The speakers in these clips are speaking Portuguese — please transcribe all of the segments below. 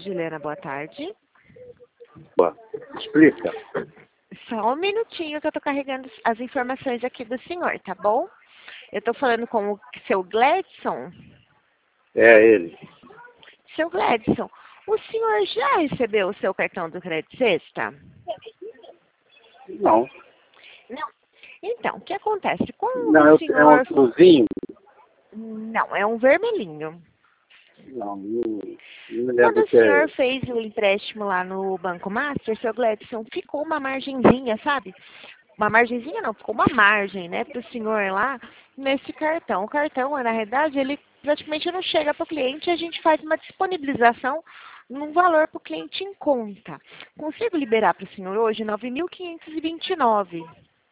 Juliana, boa tarde. Boa. Explica. Só um minutinho que eu tô carregando as informações aqui do senhor, tá bom? Eu tô falando com o seu Gladson. É ele. Seu Gladson, o senhor já recebeu o seu cartão do Crédito Sexta? Não. Não. Então, o que acontece? Quando Não, o é um senhor... azulzinho? Não, é um vermelhinho. Não me Quando lembro o que senhor é. fez o empréstimo lá no Banco Master, seu Gladson, ficou uma margenzinha, sabe? Uma margenzinha não, ficou uma margem, né, para o senhor lá nesse cartão. O cartão, na realidade, ele praticamente não chega para o cliente, a gente faz uma disponibilização num valor para o cliente em conta. Consigo liberar para o senhor hoje 9.529.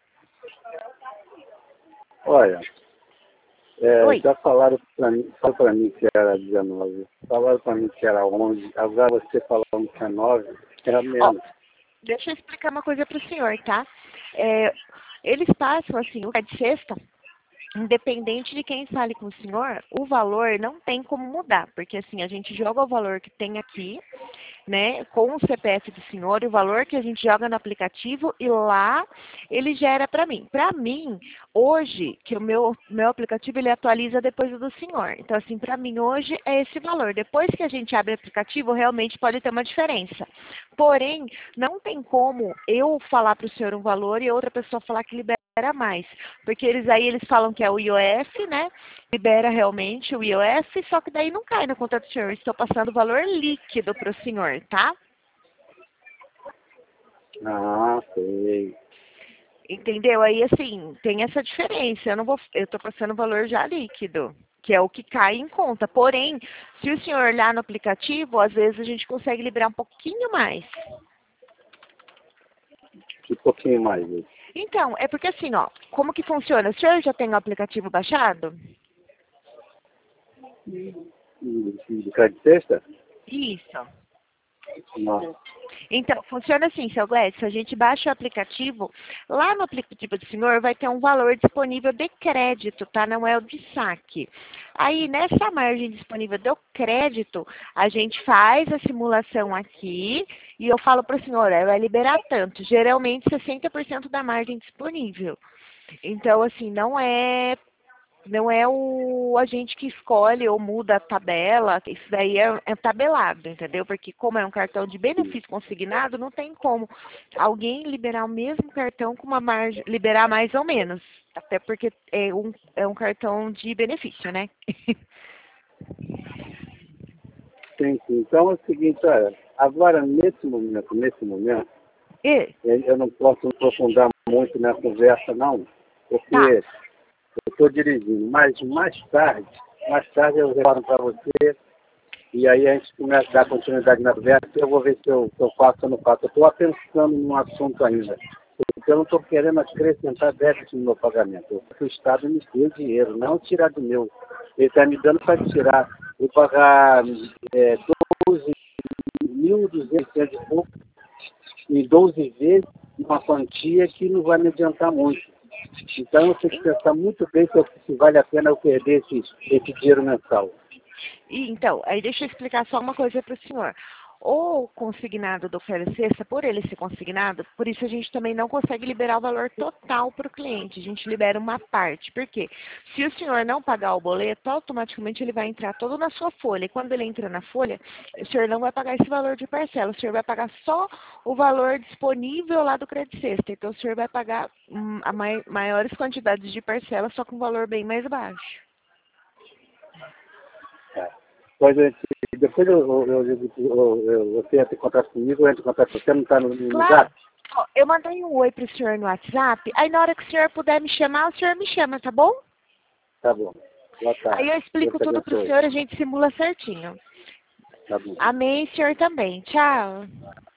Olha, Oi. já falaram para mim que era 19. Falaram para mim que era 11. Agora você falando que é 9, era Ó, menos. deixa eu explicar uma coisa para o senhor, tá? Eles passam, assim, o de sexta, independente de quem fale com o senhor, o valor não tem como mudar, porque assim, a gente joga o valor que tem aqui, né, com o CPF do senhor, o valor que a gente joga no aplicativo e lá ele gera para mim. Para mim, hoje, que o meu aplicativo ele atualiza depois do senhor. Então, assim, para mim hoje é esse valor. Depois que a gente abre o aplicativo, realmente pode ter uma diferença. Porém, não tem como eu falar para o senhor um valor e outra pessoa falar que libera mais, porque eles falam que é o IOF, né? Libera realmente o IOF, só que daí não cai na conta do senhor. Estou passando o valor líquido para o senhor, tá? Ah, sei. Entendeu? Aí assim, tem essa diferença. Eu estou passando o valor já líquido, que é o que cai em conta. Porém, se o senhor olhar no aplicativo, às vezes a gente consegue liberar um pouquinho mais. Um pouquinho mais. Então, é porque assim, ó, como que funciona? O senhor já tem o aplicativo baixado? De crédito sexta? Isso. Não. Então, funciona assim, seu Gladys, a gente baixa o aplicativo, lá no aplicativo do senhor vai ter um valor disponível de crédito, tá? Não é o de saque. Aí, nessa margem disponível do crédito, a gente faz a simulação aqui e eu falo para o senhor, vai liberar tanto, geralmente 60% da margem disponível. Então, assim, não é o agente que escolhe ou muda a tabela, isso daí é tabelado, entendeu? Porque como é um cartão de benefício consignado, não tem como alguém liberar o mesmo cartão com uma margem, liberar mais ou menos. Até porque é um cartão de benefício, né? Sim. Então é o seguinte, olha, agora nesse momento, E, eu não posso me aprofundar muito na conversa, não, porque tá. eu estou dirigindo, mas mais tarde eu retorno para você e aí a gente começa a dar continuidade na conversa e eu vou ver se eu faço ou não faço. Eu estou pensando num assunto ainda, porque eu não estou querendo acrescentar déficit no meu pagamento. Eu quero que o Estado me dê dinheiro, não tirar do meu. Ele está me dando para tirar. Eu pagar 12.200 e pouco em 12 vezes uma quantia que não vai me adiantar muito. Então eu tenho que pensar muito bem se vale a pena eu perder esse dinheiro mensal. Então, aí deixa eu explicar só uma coisa para o senhor. O consignado do Oferta Sexta, por ele ser consignado, por isso a gente também não consegue liberar o valor total para o cliente. A gente libera uma parte. Por quê? Se o senhor não pagar o boleto, automaticamente ele vai entrar todo na sua folha. E quando ele entra na folha, o senhor não vai pagar esse valor de parcela. O senhor vai pagar só o valor disponível lá do Crédito Sexta. Então, o senhor vai pagar maiores quantidades de parcela, só com um valor bem mais baixo. Pois depois você entra em contato comigo, eu entro em contato com você, não está no Claro. zap? Ó, eu mandei um oi pro senhor no WhatsApp, aí na hora que o senhor puder me chamar, o senhor me chama, tá bom? Tá bom. Boa Aí tarde. eu Deus explico te tudo pro abençoe. senhor, a gente simula certinho. Tá bom. Amém, senhor também. Tchau.